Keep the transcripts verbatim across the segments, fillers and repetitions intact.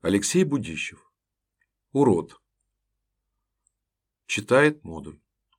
Алексей Будищев. Урод. Читает модуль.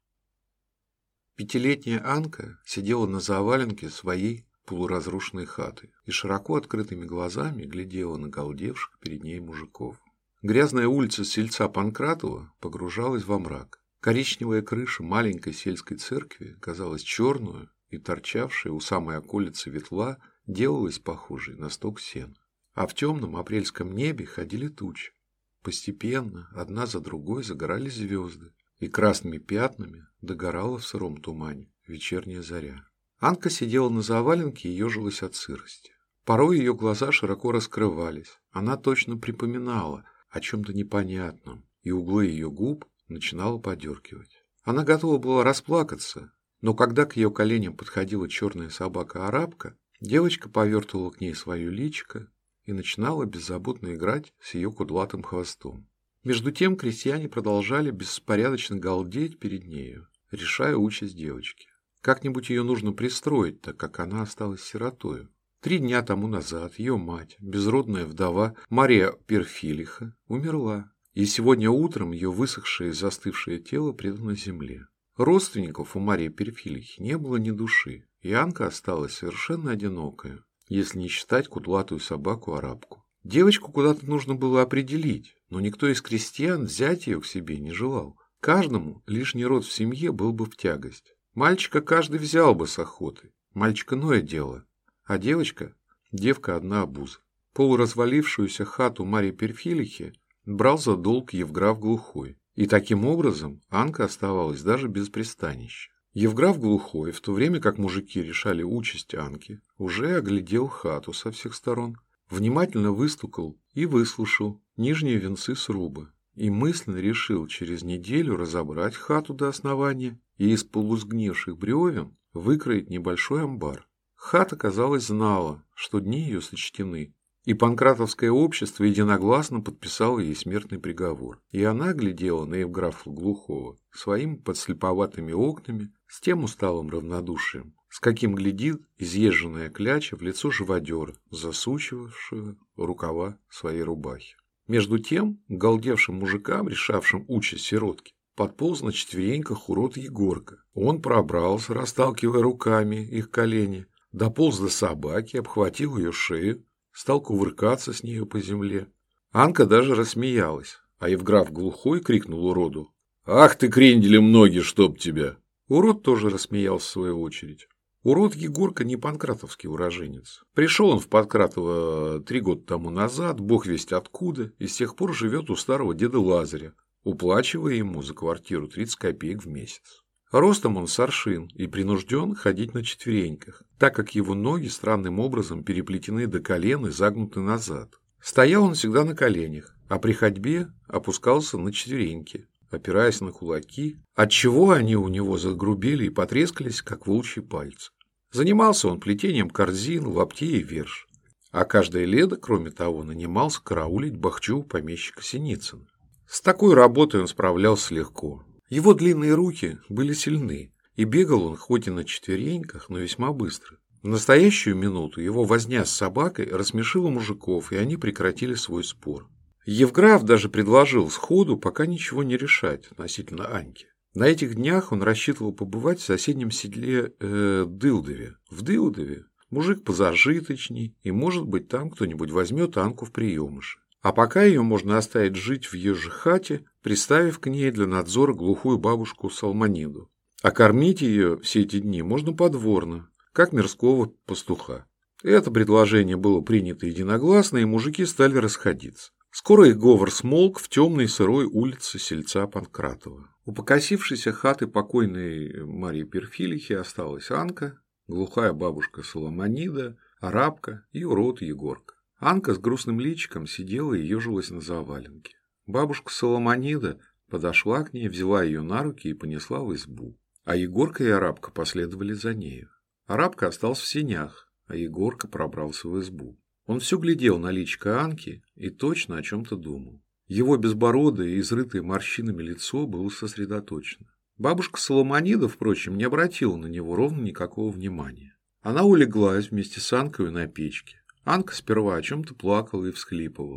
Пятилетняя Анка сидела на заваленке своей полуразрушенной хаты и широко открытыми глазами глядела на галдевших перед ней мужиков. Грязная улица сельца Панкратова погружалась во мрак. Коричневая крыша маленькой сельской церкви казалась черную, и торчавшая у самой околицы ветла делалась похожей на сток сена. А в темном апрельском небе ходили тучи. Постепенно, одна за другой, загорались звезды, и красными пятнами догорала в сыром тумане вечерняя заря. Анка сидела на заваленке и ежилась от сырости. Порой ее глаза широко раскрывались. Она точно припоминала о чем-то непонятном, и углы ее губ начинала подергивать. Она готова была расплакаться, но когда к ее коленям подходила черная собака-арабка, девочка повертывала к ней свое личико и начинала беззаботно играть с ее кудлатым хвостом. Между тем крестьяне продолжали беспорядочно галдеть перед нею, решая участь девочки. Как-нибудь ее нужно пристроить, так как она осталась сиротою. Три дня тому назад ее мать, безродная вдова Мария Перфилиха, умерла, и сегодня утром ее высохшее и застывшее тело предано земле. Родственников у Марии Перфилихи не было ни души, и Анка осталась совершенно одинокая, если не считать кудлатую собаку-арабку. Девочку куда-то нужно было определить, но никто из крестьян взять ее к себе не желал. Каждому лишний род в семье был бы в тягость. Мальчика каждый взял бы с охотой, мальчик иное дело, а девочка, девка одна обуза. Полуразвалившуюся хату Марии Перфилихи брал за долг Евграф Глухой, и таким образом Анка оставалась даже без пристанища. Евграф Глухой, в то время как мужики решали участь Анки, уже оглядел хату со всех сторон, внимательно выстукал и выслушал нижние венцы сруба и мысленно решил через неделю разобрать хату до основания и из полусгнивших бревен выкроить небольшой амбар. Хата, казалось, знала, что дни ее сочтены, и Панкратовское общество единогласно подписало ей смертный приговор. И она глядела на Евграфа Глухого своими подслеповатыми окнами с тем усталым равнодушием, с каким глядит изъезженная кляча в лицо живодера, засучивавшего рукава своей рубахи. Между тем, к галдевшим мужикам, решавшим участь сиротки, подполз на четвереньках урод Егорка. Он пробрался, расталкивая руками их колени, дополз до собаки, обхватил ее шею, стал кувыркаться с нею по земле. Анка даже рассмеялась, а Евграф Глухой крикнул уроду: «Ах ты, кренделем ноги, чтоб тебя!» Урод тоже рассмеялся в свою очередь. Урод Егорка не панкратовский уроженец. Пришел он в Панкратово три года тому назад, бог весть откуда, и с тех пор живет у старого деда Лазаря, уплачивая ему за квартиру тридцать копеек в месяц. Ростом он соршин и принужден ходить на четвереньках, так как его ноги странным образом переплетены до колен и загнуты назад. Стоял он всегда на коленях, а при ходьбе опускался на четвереньки, опираясь на кулаки, отчего они у него загрубели и потрескались, как волчьи пальцы. Занимался он плетением корзин, лаптей и верш, а каждое лето, кроме того, нанимался караулить бахчу помещика Синицына. С такой работой он справлялся легко. Его длинные руки были сильны, и бегал он хоть и на четвереньках, но весьма быстро. В настоящую минуту его возня с собакой рассмешила мужиков, и они прекратили свой спор. Евграф даже предложил сходу пока ничего не решать относительно Аньки. На этих днях он рассчитывал побывать в соседнем седле э, Дылдове. В Дылдове мужик позажиточней, и, может быть, там кто-нибудь возьмет Анку в приемыши. А пока ее можно оставить жить в ее же хате, приставив к ней для надзора глухую бабушку Салманиду. А кормить ее все эти дни можно подворно, как мирского пастуха. Это предложение было принято единогласно, и мужики стали расходиться. Скоро их говор смолк в темной сырой улице сельца Панкратова. У покосившейся хаты покойной Марии Перфилихи осталась Анка, глухая бабушка Соломонида, арабка и урод Егорка. Анка с грустным личиком сидела и ежилась на заваленке. Бабушка Соломонида подошла к ней, взяла ее на руки и понесла в избу. А Егорка и арабка последовали за нею. Арабка остался в сенях, а Егорка пробрался в избу. Он все глядел на личико Анки и точно о чем-то думал. Его безбородое и изрытое морщинами лицо было сосредоточено. Бабушка Соломонида, впрочем, не обратила на него ровно никакого внимания. Она улеглась вместе с Анкой на печке. Анка сперва о чем-то плакала и всхлипывала.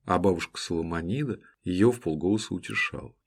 а бабушка Соломонида ее вполголоса утешала.